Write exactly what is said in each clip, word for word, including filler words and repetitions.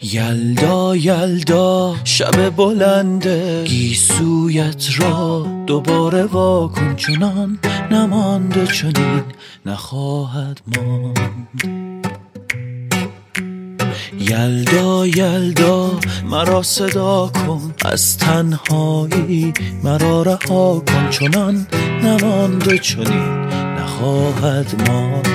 یلدا یلدا شب بلنده گیسویت را دوباره واکن، چنان نمانده چنین نخواهد ماند. یلدا یلدا مرا صدا کن، از تنهایی مرا رها کن، چنان نمانده چنین نخواهد ماند.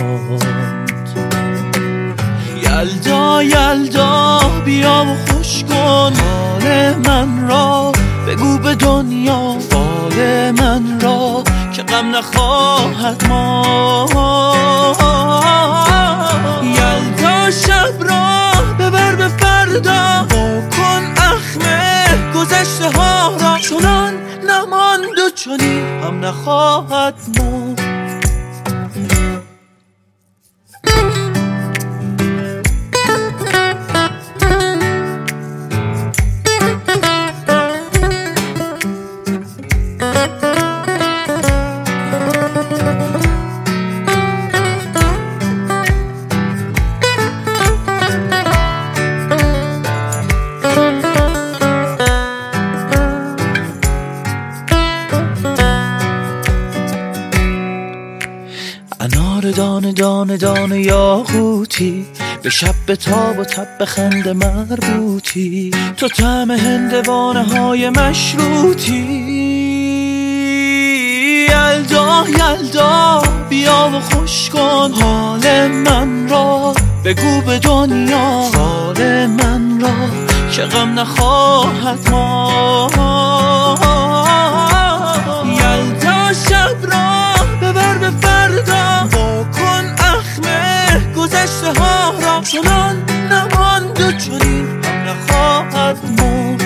یلدا یلدا بیا و خوش کن حال من را، بگو به دنیا حال من را که غم نخواهد ماند. یلدا شب را ببر به فردا، کن اخمه گذشته ها را، چنان نماند و چنین هم نخواهد ماند. انار دانه دانه دانه یاقوتی، به شب به تاب و تب به خنده مربوطی، تو طعم هندوانه های مشروطی. یلدا یلدا بیا و خوش کن حال من را، بگو به دنیا حال من را که غم نخواهد ماند. یلدا شب را ببر به فردا، کن اخمه گذشته ها را، چنان نماند و چنین هم نخواهد ماند.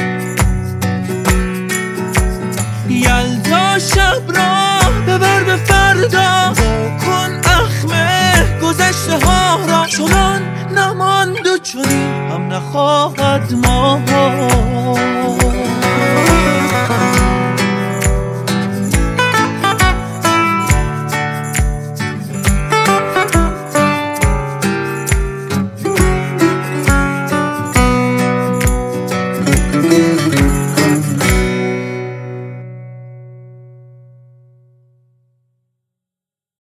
یلدا شب را ببر به فردا، کن اخمه گذشته ها را، چنان نماند و چنین هم نخواهد ماند.